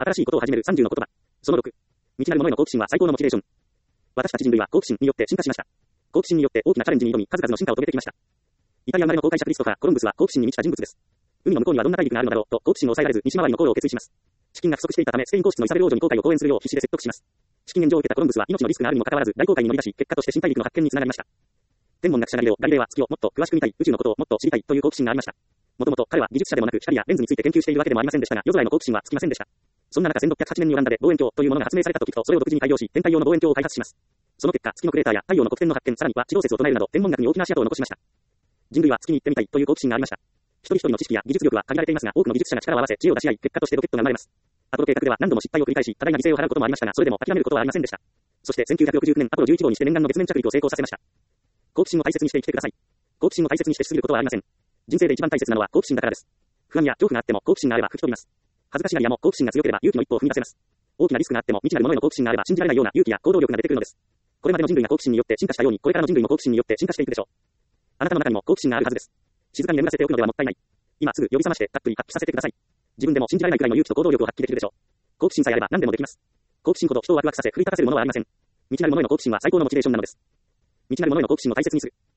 新しいことを始める30の言葉。その6。未知なるものへの好奇心は最高のモチベーション。私たち人類は好奇心によって進化しました。好奇心によって大きなチャレンジに挑み、数々の進化を遂げてきました。イタリア生まれの航海者クリストファー・コロンブスは好奇心に満ちた人物です。海の向こうにはどんな大陸があるのだろうと好奇心を抑えられず西回りの航路を決意します。資金が不足していたためスペイン皇室のイサベル王女に航海を講演するよう必死で説得します。資金援助を受けたコロンブスは命のリスクがあるにもかかわらず大航海に乗り出し、結果として新大陸の発見につながりました。天文学者ガリレオは月をもっと詳しく見たい、宇宙のことをもっと知りたいという好奇心がありました。もともと彼は技術者でもなく光やレンズについて研究しているわけでもありませんでしたが、夜空への好奇心は尽きませんでした。そんな中1608年にオランダで望遠鏡というものが発明されたと聞くと、それを独自に改良し、天体用の望遠鏡を開発します。その結果、月のクレーターや太陽の黒点の発見、さらには地動説を唱えるなど天文学に大きな足跡を残しました。人類は月に行ってみたいという好奇心がありました。一人一人の知識や技術力は限られていますが、多くの技術者が力を合わせ知恵を出し合い、結果としてロケットが生まれます。アポロ計画では何度も失敗を繰り返し、多大な犠牲を払うこともありましたが、それでも諦めることはありませんでした。そして1969年アポロ11号にして念願の月面着陸を成功させました。好奇心を大切にして生きてください。好奇心を大切にしてしすぎることはありません。人生で一番大切なのは好奇心だからです。不安や恐怖があっても好奇心があれば吹き飛びます。恥ずかしがり屋も好奇心が強ければ勇気の一歩を踏み出せます。大きなリスクがあっても未知なるものへの好奇心があれば信じられないような勇気や行動力が出てくるのです。これまでの人類が好奇心によって進化したように、これからの人類も好奇心によって進化していくでしょう。あなたの中にも好奇心があるはずです。静かに眠らせておくのではもったいない。今すぐ呼び覚ましてたっぷり発揮させてください。自分でも信じられないくらいの勇気と行動力を発揮できるでしょう。好奇心さえあれば何でもできます。好奇心ほど人をワクワクさせ奮い立たせるものはありません。未知なるものへの好奇心は最高のモチベーションなのです。未知なるものへの好奇心を大切にする。